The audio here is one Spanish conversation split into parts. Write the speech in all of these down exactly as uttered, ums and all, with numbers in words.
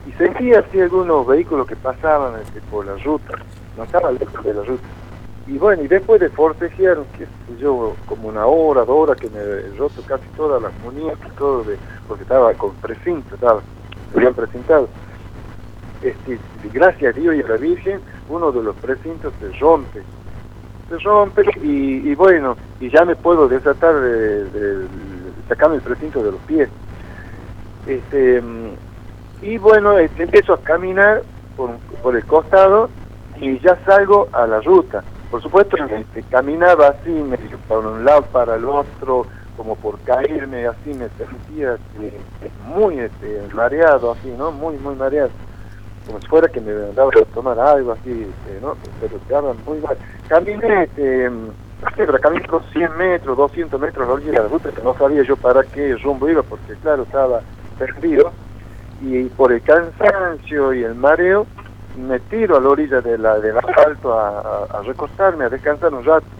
y sentía así algunos vehículos que pasaban este, por la ruta, no estaba lejos de la ruta. Y bueno, y después de forcejear, qué sé yo, como una hora, dos horas, que me he roto casi todas las muñecas, todo de, porque estaba con precinto, estaba, se habían presentado. Este, gracias a Dios y a la Virgen, uno de los precintos se rompe, se rompe y, y bueno, y ya me puedo desatar, de, de, de sacarme el precinto de los pies. Este, y bueno, este, empiezo a caminar por, por el costado y ya salgo a la ruta. Por supuesto, este, caminaba así, medio por un lado para el otro, como por caerme, así me sentía este, muy este, mareado, así, ¿no? Muy, muy mareado. Como si fuera que me andaba a tomar algo, así, este, ¿no? Pero estaba muy mal. Caminé, este, pero caminé los cien metros, doscientos metros a la orilla de la ruta, que no sabía yo para qué rumbo iba, porque claro, estaba perdido. Y por el cansancio y el mareo, me tiro a la orilla de la, del asfalto a, a, a recostarme, a descansar un rato.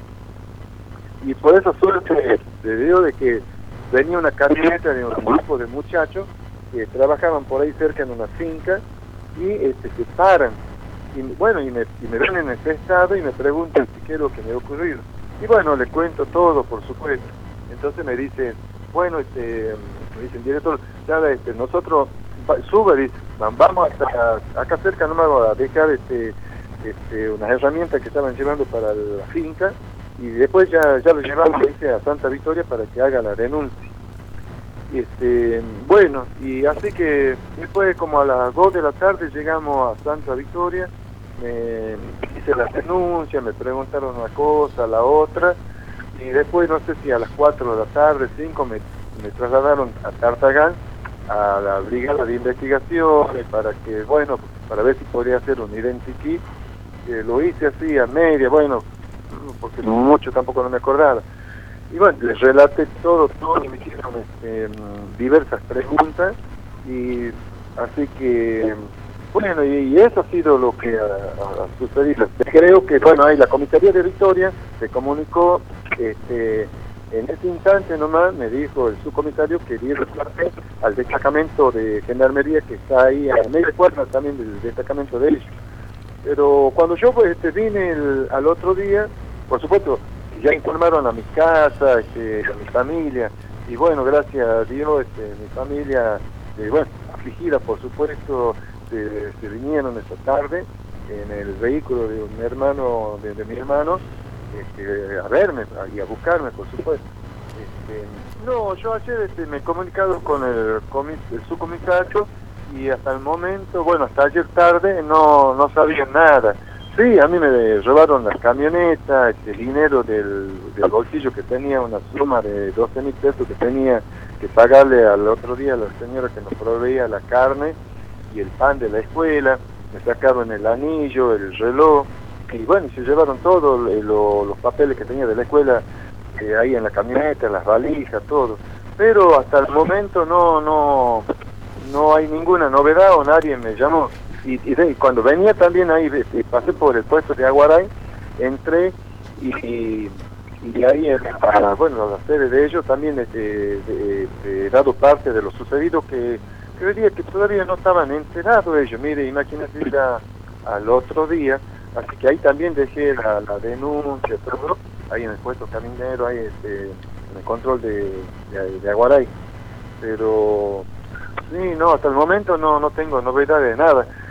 Y por esa suerte se dio de que venía una camioneta de un grupo de muchachos que trabajaban por ahí cerca en una finca y este, se paran. Y bueno, y me, y me ven en ese estado y me preguntan si qué es lo que me ha ocurrido. Y bueno, le cuento todo, por supuesto. Entonces me dicen, bueno, este, me dicen, director, ya, este, nosotros, sube, dice, vamos hasta acá cerca, no me voy a dejar este, este, unas herramientas que estaban llevando para la finca, y después ya, ya lo llevamos, dice, a Santa Victoria para que haga la denuncia. Y este, bueno, y así que después como a las dos de la tarde llegamos a Santa Victoria, me hice la denuncia, me preguntaron una cosa, la otra, y después no sé si a las cuatro de la tarde, cinco, me, me trasladaron a Tartagal, a la brigada de investigaciones, para que, bueno, para ver si podría hacer un identikit. Eh, lo hice así a media, bueno, porque mucho tampoco no me acordaba. Y bueno, les relaté todo, todo, y me hicieron este, diversas preguntas, y así que, bueno, y, y eso ha sido lo que ha, ha sucedido. Creo que, bueno, ahí la comisaría de Victoria se comunicó, este, en ese instante nomás me dijo el subcomisario que iba a al destacamento de gendarmería que está ahí a media cuadra también del destacamento de ellos. Pero cuando yo pues, este, vine el, al otro día, por supuesto, ya informaron a mi casa, este, a mi familia, y bueno, gracias a Dios, este, mi familia, eh, bueno, afligida por supuesto, se, se vinieron esta tarde en el vehículo de un hermano, de, de mi hermano, este, a verme y a buscarme, por supuesto. Este, no, yo ayer este, me he comunicado con el, comis, el subcomisario y hasta el momento, bueno, hasta ayer tarde no, no sabía nada. Sí, a mí me robaron las camionetas, el dinero del, del bolsillo que tenía, una suma de doce mil pesos que tenía que pagarle al otro día a la señora que nos proveía la carne y el pan de la escuela. Me sacaron el anillo, el reloj, y bueno, se llevaron todo, lo, los papeles que tenía de la escuela eh, ahí en la camioneta, las valijas, todo. Pero hasta el momento no, no, no hay ninguna novedad o nadie me llamó. Y, y, de, y cuando venía también ahí, este, pasé por el puesto de Aguaray, entré y, y, y ahí, para, bueno, a la sede de ellos también este, de, de, he dado parte de lo sucedido, que creería que todavía no estaban enterados ellos. Mire, imagínate ir a, al otro día, así que ahí también dejé la, la denuncia, todo, ahí en el puesto caminero, ahí este, en el control de, de, de Aguaray. Pero sí, no, hasta el momento no, no tengo novedad de nada.